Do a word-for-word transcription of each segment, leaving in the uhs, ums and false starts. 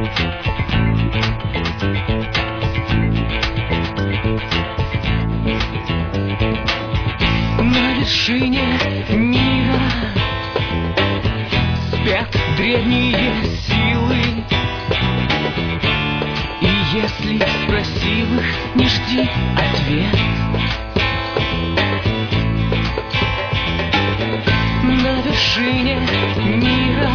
На вершине мира спят древние силы, и если спросил их, не жди ответ. На вершине мира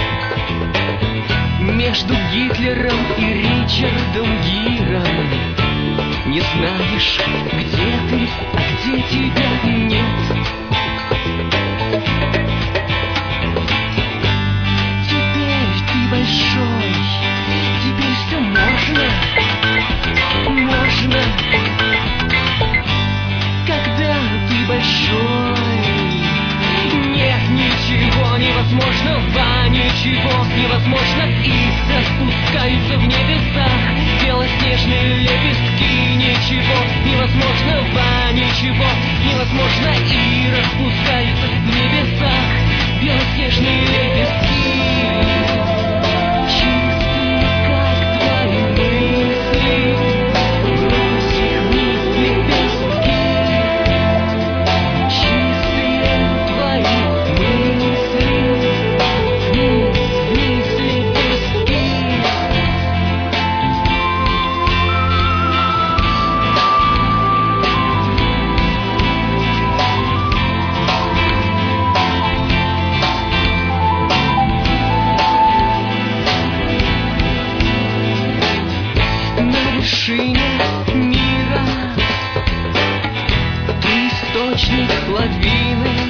между Гитлером и Ричардом Гиром не знаешь, где ты, а где тебя нет. Теперь ты большой, теперь все можно, можно. Когда ты большой, нет ничего невозможного, ничего невозможно. Искры спускаются в небеса, белоснежные лепестки. Ничего невозможного, ничего невозможно. И распускаются в небесах белоснежные лепестки. Чистые, как твои мысли, брось их вниз лепестки. Чистые твои мысли, вниз, вниз лепестки. На вершине мира ты источник лавины,